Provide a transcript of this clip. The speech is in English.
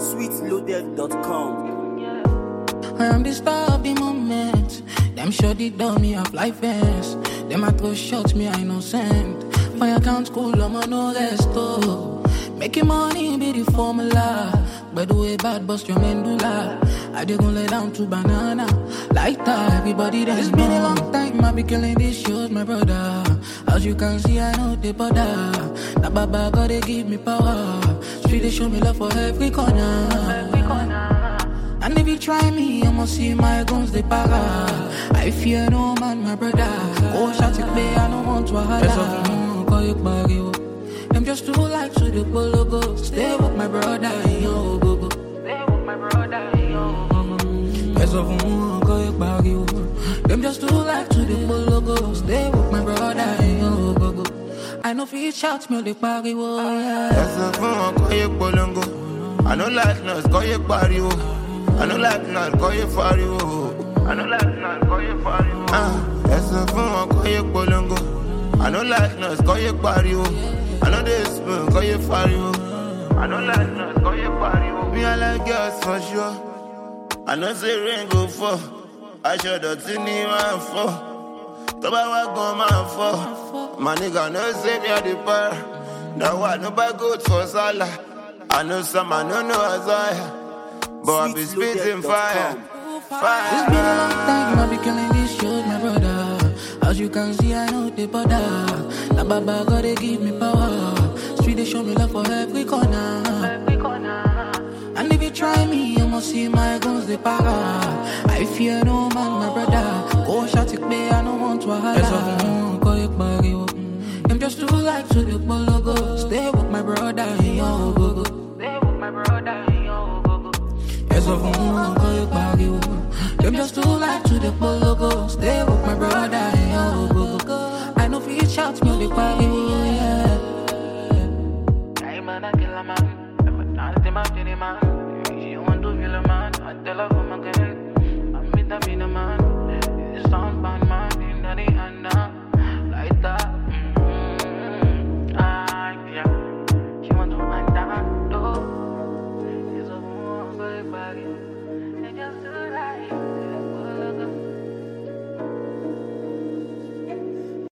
sweetloaded.com. I am the star of the moment. Them sure they done me have life ends. Them I throw shots, me I innocent. Fire account school, I'm on no rest, oh. Making money be the formula. By the way, bad bust your medulla. I just gon' lay down to banana. Like that, everybody that's been a long time. I be killing these shows, my brother. As you can see, I know they bother. Now Baba God, they give me power. Street, they show me love for every corner. And if you try me, I'ma see my guns, they para. I fear no man, my brother. Oh, shot it, play, I don't want to hide. Them just too like to the logo. Stay with my brother, yo, go go. Stay with my brother, yo, go go. Yes, of them just too like to the logo. Stay with my brother, yo, go go. I know if you shout me, the party, yeah. Yes, of I know like us, call you party, I know like us, call you party, I know like us, call you party. Yes, of call you polongo. I know like us, call you party, I know this man, call you party, I know like us, call you party. Me, I like girls for sure. I know say rain go fall. I show the thing you want for. Toba wa go man for. My nigga no say me at the bar. That one no buy good for Salah. I know some, I don't know Isaiah. But I be spitting fire. It's been a long time, I be killing these shows, my brother. As you can see, I know they bother. Now Baba God, they give me power. Street, they show me love for every corner. And if you try me, you must see my guns, they para. I fear no man, my brother. Go shot it, babe, I don't want to hide. Them just too like to the logo. Stay with my brother, yo, go go. Stay with my brother, yo, go go. Yes, of them just too like to the logo. Stay with my brother, yo, go go. I know if you shout me, the party.